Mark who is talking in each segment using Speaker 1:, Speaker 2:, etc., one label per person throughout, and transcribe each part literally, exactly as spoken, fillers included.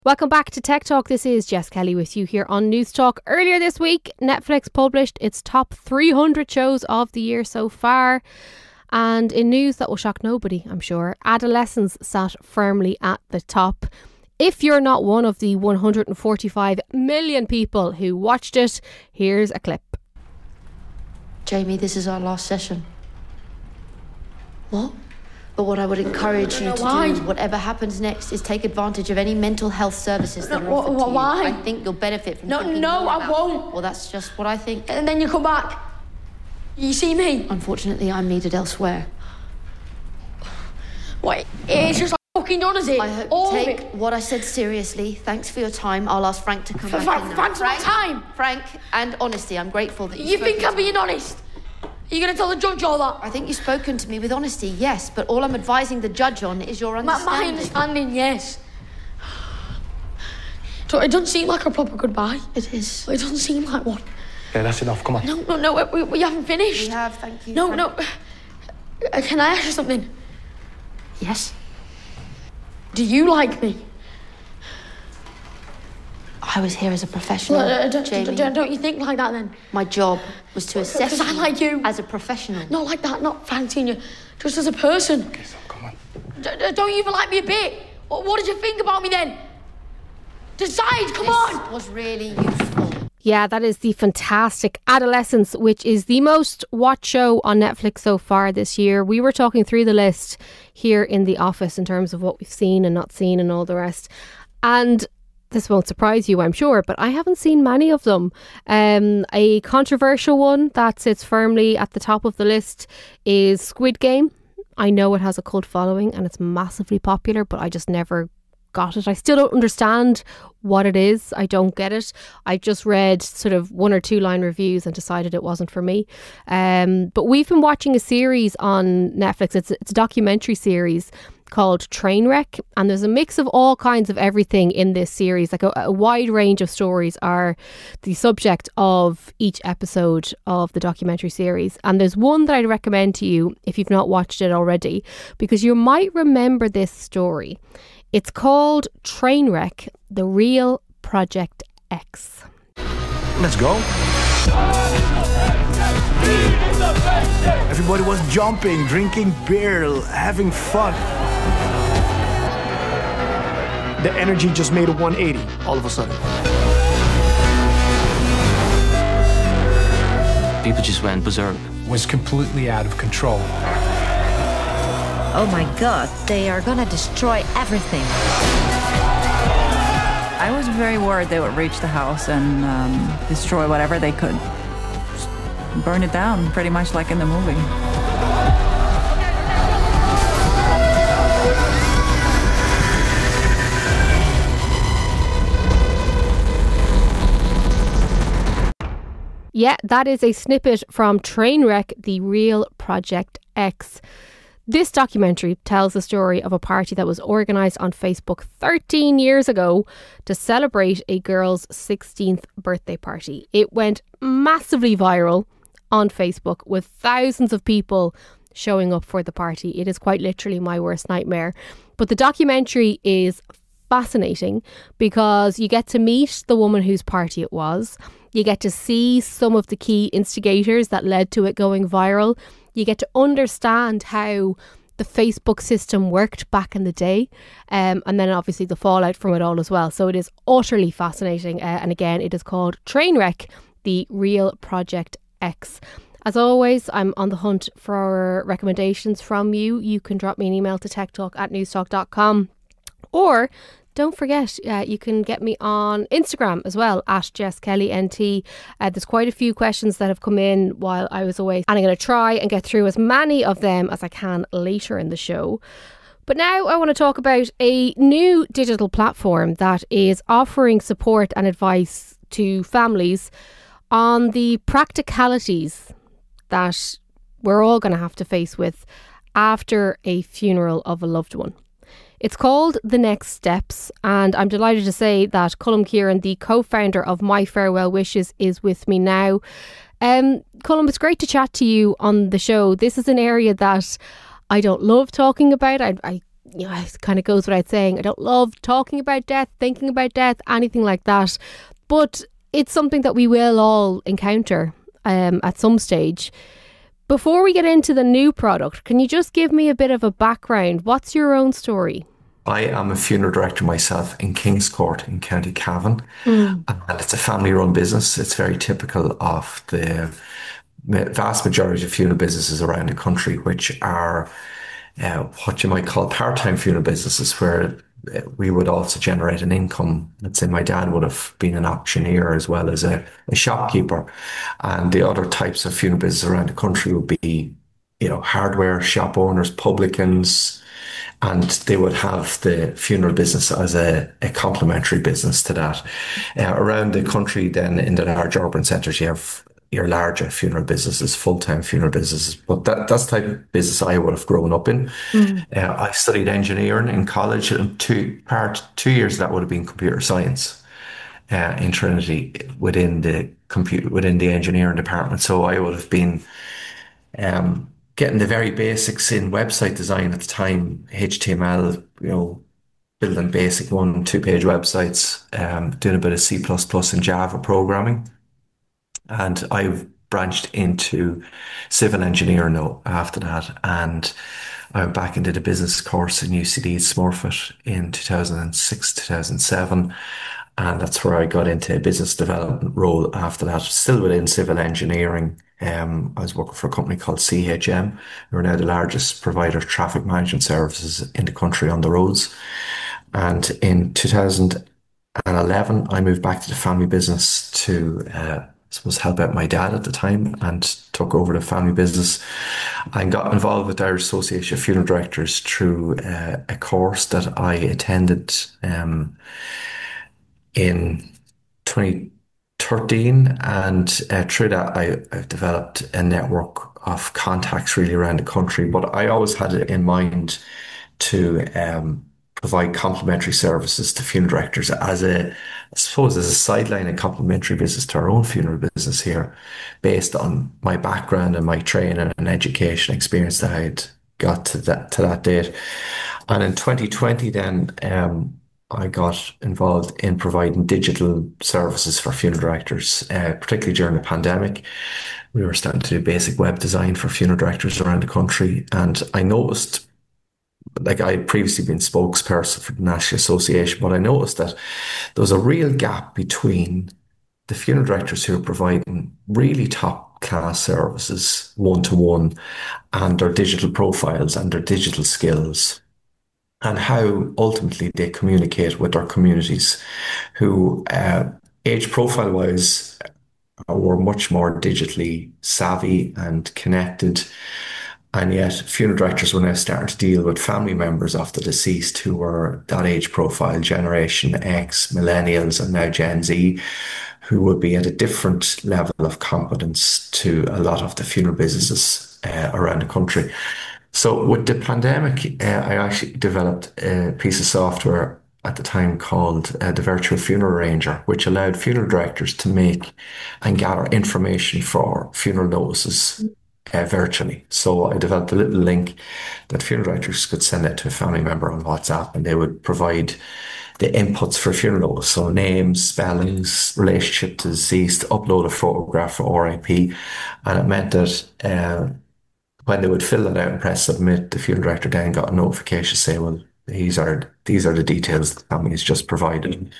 Speaker 1: Welcome back to Tech Talk. This is Jess Kelly with you here on News Talk. Earlier this week, Netflix published its top three hundred shows of the year so far. And in news that will shock nobody, I'm sure, Adolescence sat firmly at the top. If you're not one of the one hundred forty-five million people who watched it, here's a clip.
Speaker 2: Jamie, this is our last session. What? But what I would encourage you to
Speaker 3: why?
Speaker 2: do, whatever happens next, is take advantage of any mental health services that
Speaker 3: No,
Speaker 2: are offered
Speaker 3: wh-
Speaker 2: to you.
Speaker 3: why?
Speaker 2: I think you'll benefit from
Speaker 3: No,
Speaker 2: thinking
Speaker 3: no,
Speaker 2: more
Speaker 3: I
Speaker 2: about-
Speaker 3: won't.
Speaker 2: Well, that's just what I think.
Speaker 3: And then you come back. You see me?
Speaker 2: Unfortunately, I'm needed elsewhere.
Speaker 3: Wait, it's just like fucking done, is it?
Speaker 2: I hope
Speaker 3: All
Speaker 2: you
Speaker 3: of
Speaker 2: take
Speaker 3: it.
Speaker 2: what I said seriously. Thanks for your time. I'll ask Frank to come
Speaker 3: F-
Speaker 2: back
Speaker 3: F-
Speaker 2: in now.
Speaker 3: Frank's my time.
Speaker 2: Frank, and honesty. I'm grateful that
Speaker 3: You
Speaker 2: you've
Speaker 3: think
Speaker 2: spoken
Speaker 3: I'm
Speaker 2: to
Speaker 3: being
Speaker 2: me.
Speaker 3: honest? Are you going to tell the judge all that?
Speaker 2: I think you've spoken to me with honesty, yes, but all I'm advising the judge on is your
Speaker 3: My,
Speaker 2: understanding.
Speaker 3: my understanding, yes. So it doesn't seem like a proper goodbye.
Speaker 2: It is.
Speaker 3: It doesn't seem like one.
Speaker 4: Yeah, that's enough. Come on.
Speaker 3: No, no, no, we, we haven't finished.
Speaker 2: We have, thank you.
Speaker 3: No,
Speaker 2: Frank.
Speaker 3: no. Uh, Can I ask you something?
Speaker 2: Yes?
Speaker 3: Do you like me?
Speaker 2: I was here as a professional,
Speaker 3: Well, uh, don't,
Speaker 2: Jamie.
Speaker 3: don't, don't you think like that then?
Speaker 2: My job was to assess
Speaker 3: Because I like you.
Speaker 2: as a professional.
Speaker 3: Not like that, not fancying you. Just as a person.
Speaker 4: Okay, so come on.
Speaker 3: D- d- don't you even like me a bit? What, what did you think about me then? Decide, come
Speaker 2: This
Speaker 3: on!
Speaker 2: was really useful.
Speaker 1: Yeah, that is the fantastic Adolescence, which is the most watched show on Netflix so far this year. We were talking through the list here in the office in terms of what we've seen and not seen and all the rest. And this won't surprise you, I'm sure, but I haven't seen many of them. Um, a controversial one that sits firmly at the top of the list is Squid Game. I know it has a cult following and it's massively popular, but I just never got it. I still don't understand what it is. I don't get it. I just read sort of one or two line reviews and decided it wasn't for me. Um, but we've been watching a series on Netflix. It's, it's a documentary series called Trainwreck, and there's a mix of all kinds of everything in this series. Like a, a wide range of stories are the subject of each episode of the documentary series, and there's one that I'd recommend to you if you've not watched it already, because you might remember this story. It's called Trainwreck: The Real Project X.
Speaker 4: Let's go. Everybody was jumping, drinking beer, having fun. The energy just made a one eighty all of a sudden.
Speaker 5: People just went berserk.
Speaker 6: Was completely out of control.
Speaker 7: Oh my god, they are gonna destroy everything.
Speaker 8: I was very worried they would reach the house and um, destroy whatever they could. Just burn it down, pretty much like in the movie.
Speaker 1: Yeah, that is a snippet from Trainwreck: The Real Project X. This documentary tells the story of a party that was organised on Facebook thirteen years ago to celebrate a girl's sixteenth birthday party. It went massively viral on Facebook with thousands of people showing up for the party. It is quite literally my worst nightmare. But the documentary is fascinating because you get to meet the woman whose party it was. You get to see some of the key instigators that led to it going viral. You get to understand how the Facebook system worked back in the day, um, and then obviously the fallout from it all as well. So it is utterly fascinating. Uh, and again, it is called Trainwreck: The Real Project X. As always, I'm on the hunt for recommendations from you. You can drop me an email to techtalk at newstalk dot com, or don't forget, uh, you can get me on Instagram as well, at Jess Kelly N T. Uh, there's quite a few questions that have come in while I was away, and I'm going to try and get through as many of them as I can later in the show. But now I want to talk about a new digital platform that is offering support and advice to families on the practicalities that we're all going to have to face with after a funeral of a loved one. It's called The Next Steps, and I'm delighted to say that Colm Kieran, the co-founder of My Farewell Wishes, is with me now. Um, Colm, it's great to chat to you on the show. This is an area that I don't love talking about. I, I you know, it kind of goes without saying, I don't love talking about death, thinking about death, anything like that. But it's something that we will all encounter um, at some stage. Before we get into the new product, can you just give me a bit of a background? What's your own story?
Speaker 5: I am a funeral director myself in Kings Court in County Cavan, mm. and it's a family-run business. It's very typical of the vast majority of funeral businesses around the country, which are uh, what you might call part-time funeral businesses, where we would also generate an income. Let's say my dad would have been an auctioneer as well as a, a shopkeeper, and the other types of funeral businesses around the country would be, you know, hardware shop owners, publicans. And they would have the funeral business as a, a complementary business to that. Uh, around the country, then in the large urban centres, you have your larger funeral businesses, full-time funeral businesses. But that, that's the type of business I would have grown up in. Mm. Uh, I studied engineering in college, and two part two years of that would have been computer science uh, in Trinity within the computer within the engineering department. So I would have been Um, getting the very basics in website design at the time, H T M L, you know, building basic one, two page websites, um, doing a bit of C plus plus and Java programming. And I've branched into civil engineering now after that. And I went back and did a business course in U C D Smurfit in two thousand six, two thousand seven. And that's where I got into a business development role after that, still within civil engineering. Um, I was working for a company called C H M, who are now the largest provider of traffic management services in the country on the roads. And in two thousand eleven, I moved back to the family business to, uh, I suppose, help out my dad at the time, and took over the family business and got involved with the Irish Association of Funeral Directors through uh, a course that I attended um, in twenty thirteen, and uh, through that I, I've developed a network of contacts really around the country. But I always had it in mind to um, provide complementary services to funeral directors as a, I suppose, as a sideline and complementary business to our own funeral business here, based on my background and my training and education experience that I had got to that to that date. And in twenty twenty, then um, I got involved in providing digital services for funeral directors, uh, particularly during the pandemic. We were starting to do basic web design for funeral directors around the country. And I noticed, like I had previously been spokesperson for the National Association, but I noticed that there was a real gap between the funeral directors who are providing really top class services one-to-one and their digital profiles and their digital skills, and how ultimately they communicate with their communities, who uh, age profile wise were much more digitally savvy and connected. And yet funeral directors were now starting to deal with family members of the deceased who were that age profile, Generation X, Millennials, and now Gen Z, who would be at a different level of competence to a lot of the funeral businesses uh, around the country. So with the pandemic, uh, I actually developed a piece of software at the time called uh, the Virtual Funeral Arranger, which allowed funeral directors to make and gather information for funeral notices uh, virtually. So I developed a little link that funeral directors could send out to a family member on WhatsApp, and they would provide the inputs for funeral notice. So names, spellings, relationship to deceased, upload a photograph for R I P. And it meant that uh, when they would fill that out and press submit, the funeral director then got a notification saying, well, these are these are the details the family has just provided.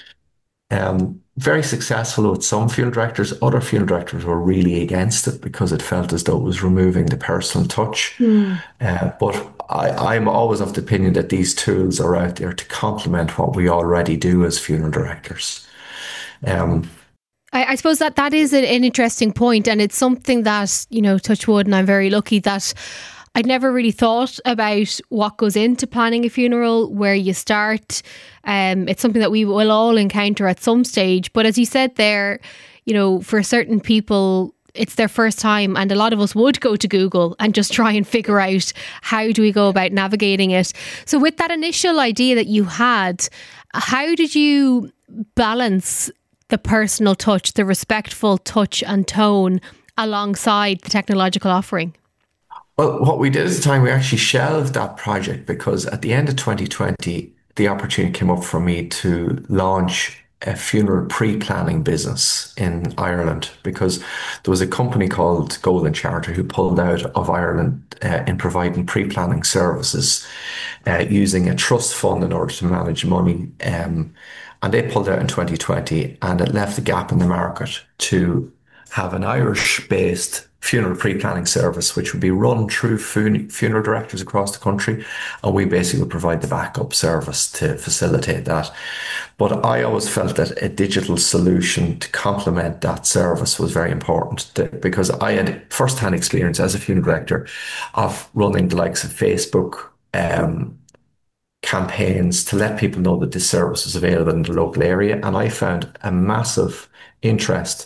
Speaker 5: Um, very successful with some funeral directors. Other funeral directors were really against it because it felt as though it was removing the personal touch. Mm. Uh, but I, I'm always of the opinion that these tools are out there to complement what we already do as funeral directors. Um,
Speaker 1: I, I suppose that that is an, an interesting point, and it's something that, you know, touch wood, and I'm very lucky that I'd never really thought about what goes into planning a funeral, where you start. Um, it's something that we will all encounter at some stage. But as you said there, you know, for certain people, it's their first time, and a lot of us would go to Google and just try and figure out how do we go about navigating it. So with that initial idea that you had, how did you balance the personal touch, the respectful touch and tone alongside the technological offering?
Speaker 5: Well, what we did at the time, we actually shelved that project because at the end of twenty twenty, the opportunity came up for me to launch a funeral pre-planning business in Ireland because there was a company called Golden Charter who pulled out of Ireland uh, in providing pre-planning services uh, using a trust fund in order to manage money. Um, and they pulled out in twenty twenty, and it left a gap in the market to have an Irish-based funeral pre-planning service, which would be run through fun- funeral directors across the country, and we basically would provide the backup service to facilitate that. But I always felt that a digital solution to complement that service was very important to, because I had first-hand experience as a funeral director of running the likes of Facebook um, campaigns to let people know that this service was available in the local area, and I found a massive interest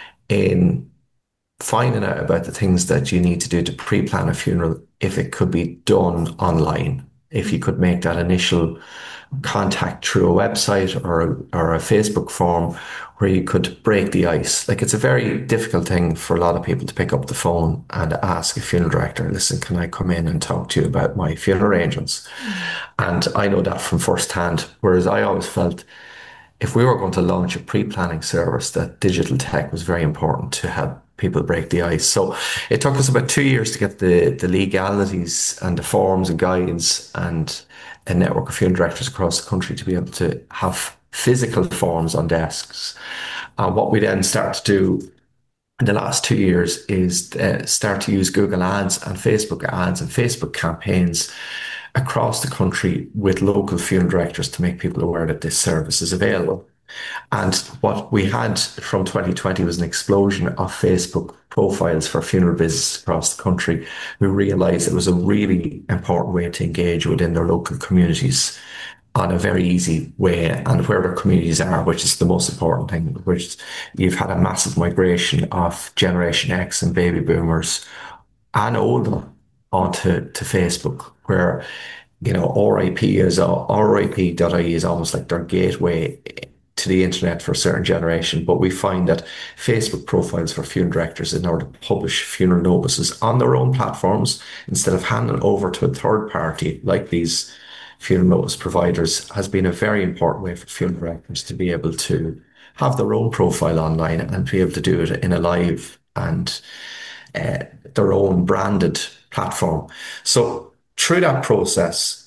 Speaker 5: in finding out about the things that you need to do to pre-plan a funeral if it could be done online. If you could make that initial contact through a website or, or a Facebook form where you could break the ice. Like, it's a very difficult thing for a lot of people to pick up the phone and ask a funeral director, listen, can I come in and talk to you about my funeral arrangements? Mm. And I know that from first hand, whereas I always felt if we were going to launch a pre-planning service, that digital tech was very important to help people break the ice. So it took us about two years to get the, the legalities and the forms and guides and a network of funeral directors across the country to be able to have physical forms on desks. And what we then start to do in the last two years is uh, start to use Google Ads and Facebook ads and Facebook campaigns across the country with local funeral directors to make people aware that this service is available. And what we had from twenty twenty was an explosion of Facebook profiles for funeral businesses across the country who realised it was a really important way to engage within their local communities on a very easy way and where their communities are, which is the most important thing, which you've had a massive migration of Generation X and baby boomers and older onto to Facebook, where, you know, R I P is R I P dot I E is almost like their gateway to the internet for a certain generation. But we find that Facebook profiles for funeral directors in order to publish funeral notices on their own platforms instead of handing over to a third party like these funeral notice providers has been a very important way for funeral directors to be able to have their own profile online and be able to do it in a live and uh, their own branded platform. So through that process,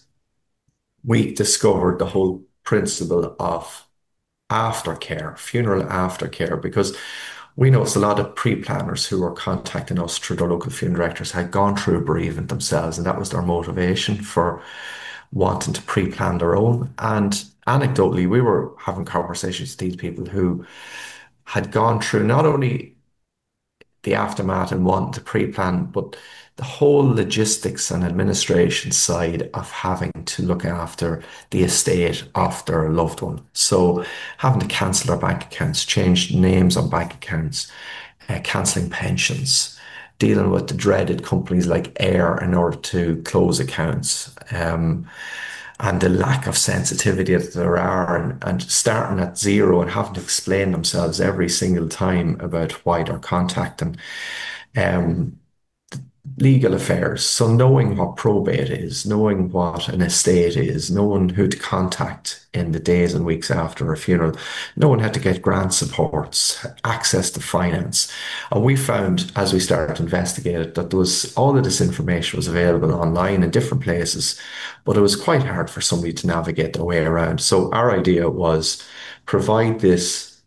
Speaker 5: we discovered the whole principle of aftercare, funeral aftercare, because we noticed a lot of pre-planners who were contacting us through their local funeral directors had gone through bereavement themselves, and that was their motivation for wanting to pre-plan their own. And anecdotally, we were having conversations with these people who had gone through not only the aftermath and wanting to pre-plan, but the whole logistics and administration side of having to look after the estate of their loved one. So having to cancel their bank accounts, change names on bank accounts, uh, cancelling pensions, dealing with the dreaded companies like Air in order to close accounts, um, and the lack of sensitivity that there are, and, and starting at zero and having to explain themselves every single time about why they're contacting um, legal affairs. So knowing what probate is, knowing what an estate is, knowing who to contact in the days and weeks after a funeral, knowing how to get grant supports, access to finance. And we found, as we started to investigate it, that there was all of this information was available online in different places, but it was quite hard for somebody to navigate their way around. So our idea was provide this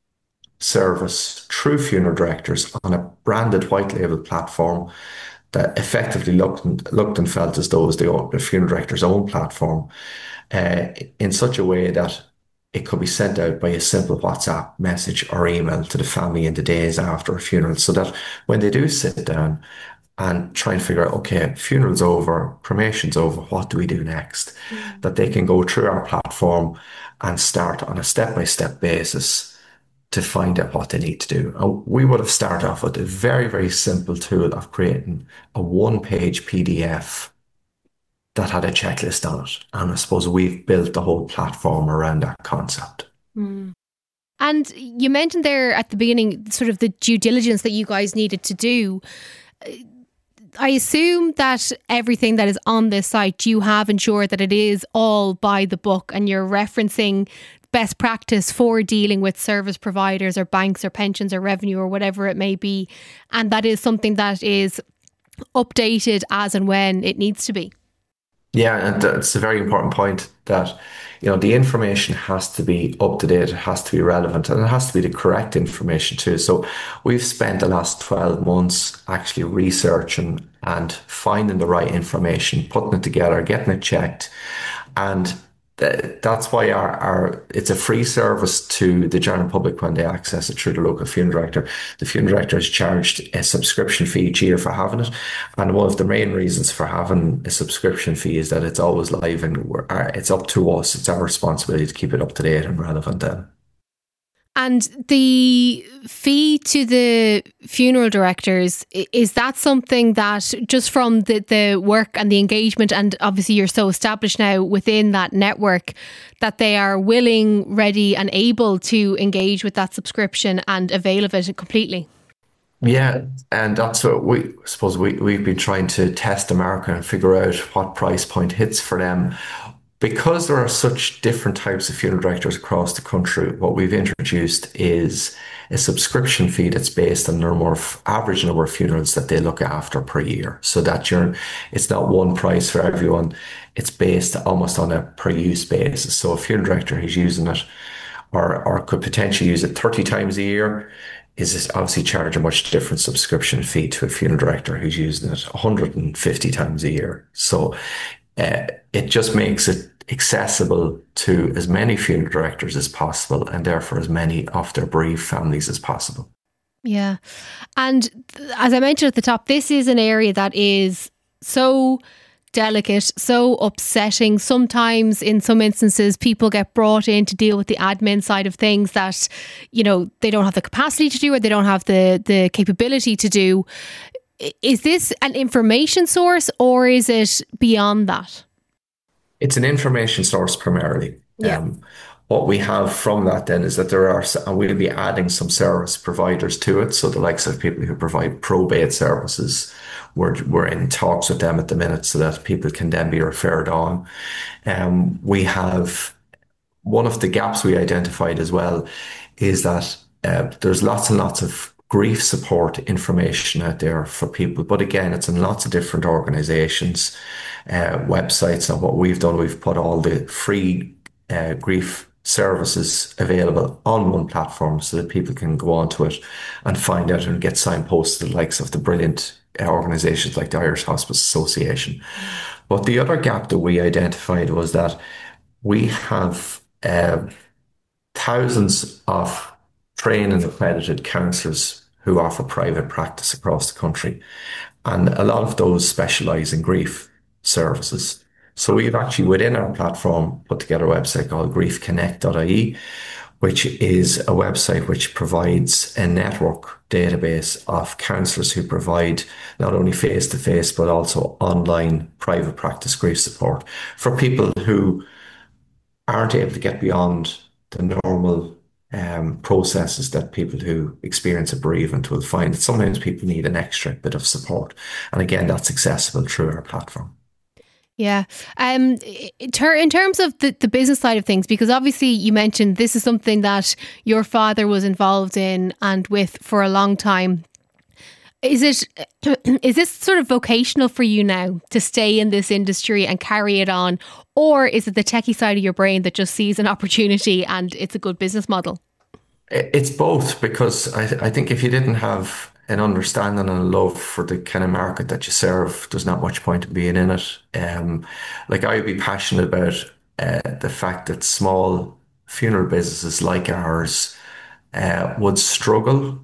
Speaker 5: service through funeral directors on a branded white label platform that effectively looked and, looked and felt as though it was the, the funeral director's own platform, uh, in such a way that it could be sent out by a simple WhatsApp message or email to the family in the days after a funeral, so that when they do sit down and try and figure out, okay, funeral's over, cremation's over, what do we do next? Mm. That they can go through our platform and start on a step-by-step basis to find out what they need to do. And we would have started off with a very, very simple tool of creating a one-page P D F that had a checklist on it. And I suppose we've built the whole platform around that concept.
Speaker 1: Mm. And you mentioned there at the beginning sort of the due diligence that you guys needed to do. I assume that everything that is on this site, you have ensured that it is all by the book, and you're referencing best practice for dealing with service providers or banks or pensions or revenue or whatever it may be. And that is something that is updated as and when it needs to be.
Speaker 5: Yeah, and that's a very important point, that, you know, the information has to be up to date, it has to be relevant, and it has to be the correct information too. So we've spent the last twelve months actually researching and finding the right information, putting it together, getting it checked. And th- that's why our, our it's a free service to the general public when they access it through the local funeral director. The funeral director is charged a subscription fee each year for having it. And one of the main reasons for having a subscription fee is that it's always live, and we're, it's up to us. It's our responsibility to keep it up to date and relevant then.
Speaker 1: And the fee to the funeral directors, is that something that just from the, the work and the engagement, and obviously you're so established now within that network, that they are willing, ready and able to engage with that subscription and avail of it completely?
Speaker 5: Yeah, and that's what we I suppose we, we've been trying to test the market and figure out what price point hits for them. Because there are such different types of funeral directors across the country, what we've introduced is a subscription fee that's based on the number of, average number of funerals that they look after per year. So that you're, it's not one price for everyone. It's based almost on a per use basis. So a funeral director who's using it, or, or could potentially use it thirty times a year, is obviously charge a much different subscription fee to a funeral director who's using it one hundred fifty times a year. So Uh, it just makes it accessible to as many funeral directors as possible, and therefore as many of their bereaved families as possible.
Speaker 1: Yeah. And as I mentioned at the top, this is an area that is so delicate, so upsetting. Sometimes in some instances, people get brought in to deal with the admin side of things that, you know, they don't have the capacity to do, or they don't have the, the capability to do. Is this an information source, or is it beyond that?
Speaker 5: It's an information source primarily.
Speaker 1: Yeah.
Speaker 5: Um, what we have from that then is that there are, and we'll be adding some service providers to it. So the likes of people who provide probate services, we're, we're in talks with them at the minute so that people can then be referred on. Um, we have, one of the gaps we identified as well is that uh, there's lots and lots of grief support information out there for people. But again, it's in lots of different organizations, uh, websites. And what we've done, we've put all the free uh, grief services available on one platform so that people can go onto it and find out and get signposted to the likes of the brilliant uh, organizations like the Irish Hospice Association. But the other gap that we identified was that we have uh, thousands of trained and accredited counsellors who offer private practice across the country. And a lot of those specialise in grief services. So we've actually, within our platform, put together a website called grief connect dot I E, which is a website which provides a network database of counsellors who provide not only face-to-face, but also online private practice grief support for people who aren't able to get beyond the normal Um, processes that people who experience a bereavement will find. That sometimes people need an extra bit of support, and again, that's accessible through our platform.
Speaker 1: Yeah. Um, in, ter- in terms of the, the business side of things, because obviously you mentioned this is something that your father was involved in and with for a long time. Is it is this sort of vocational for you now to stay in this industry and carry it on, or is it the techie side of your brain that just sees an opportunity and it's a good business model?
Speaker 5: It's both, because I, I think if you didn't have an understanding and a love for the kind of market that you serve, there's not much point in being in it. Um, like I would be passionate about uh, the fact that small funeral businesses like ours uh, would struggle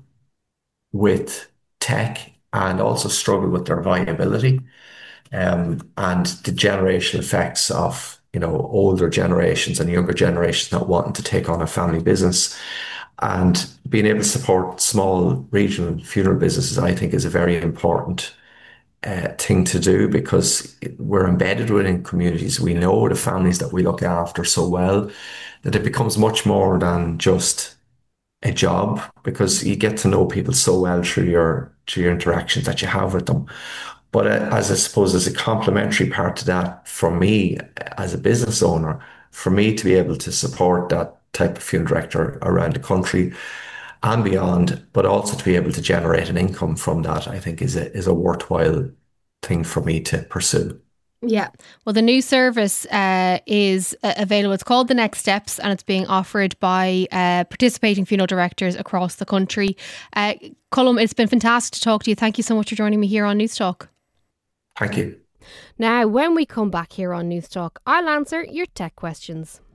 Speaker 5: with tech and also struggle with their viability, um, and the generational effects of, you know, older generations and younger generations not wanting to take on a family business. And being able to support small regional funeral businesses, I think, is a very important uh, thing to do, because we're embedded within communities. We know the families that we look after so well that it becomes much more than just a job, because you get to know people so well through your through your interactions that you have with them. But uh, as I suppose as a complementary part to that, for me as a business owner, for me to be able to support that type of funeral director around the country and beyond, but also to be able to generate an income from that, I think is a is a worthwhile thing for me to pursue.
Speaker 1: Yeah. Well, the new service uh, is uh, available. It's called The Next Steps, and it's being offered by uh, participating funeral directors across the country. Uh, Colm, it's been fantastic to talk to you. Thank you so much for joining me here on News Talk.
Speaker 5: Thank you.
Speaker 1: Now, when we come back here on News Talk, I'll answer your tech questions.